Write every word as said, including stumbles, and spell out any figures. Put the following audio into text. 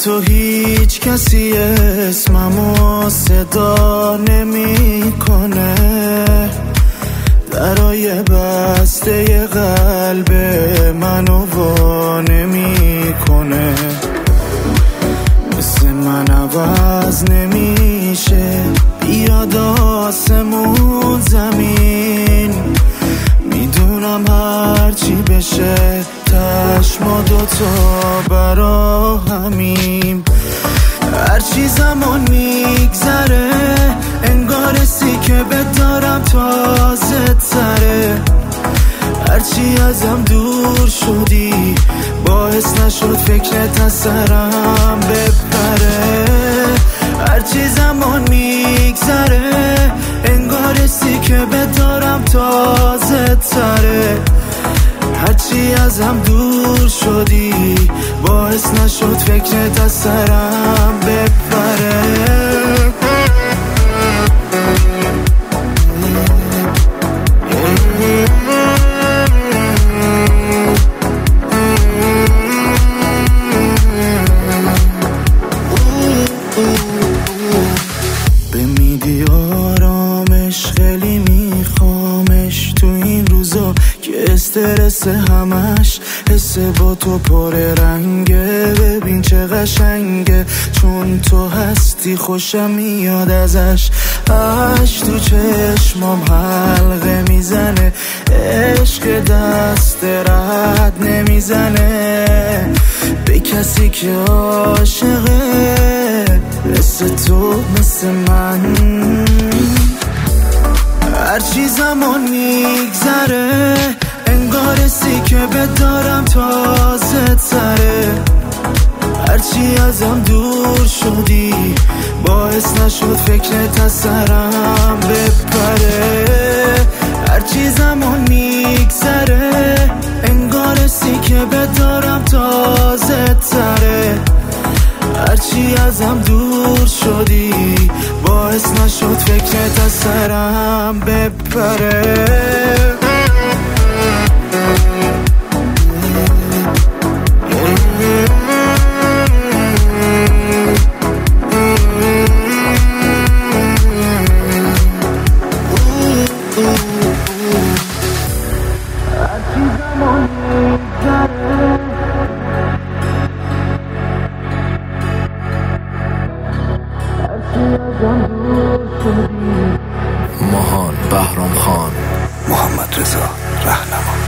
تو هیچ کسی اسممو صدا نمی کنه، درای بسته قلب منو وا نمی کنه. مثل من عوض نمیشه، بیاد آسمون زمین. میدونم هرچی بشه تش ما دوتا برا همیم. هرچی زمان میگذره انگار سی که بدارم تازه تره. هرچی ازم دور شدی باعث نشد فکرت از سرم بپره. هرچی زمان میگذره انگار سی که بدارم تازه تره. هرچی ازم دور شدی باعث نشد فکرت از سرم بپره. بمیدی آرامش خیلی میخوامش تو این روزا که استرس همش حس با تو پر رنگه. ببین چه قشنگه چون تو هستی خوشم میاد ازش. اش تو چشمام حلقه میزنه، عشق دست رد نمیزنه به کسی که عاشقه مثل تو مثل من. هرچی زمان میگذره انگار سی که بدارم تازه تره. هرچی ازم دور شدی باعث نشد فکرت از سرم بپره. هرچی زمان میگذره انگار سی که بدارم تازه تره. هرچی ازم دور شدی باعث نشد فکرت از سرم بپره. ماهان بهرام خان، محمد رضا رهنما.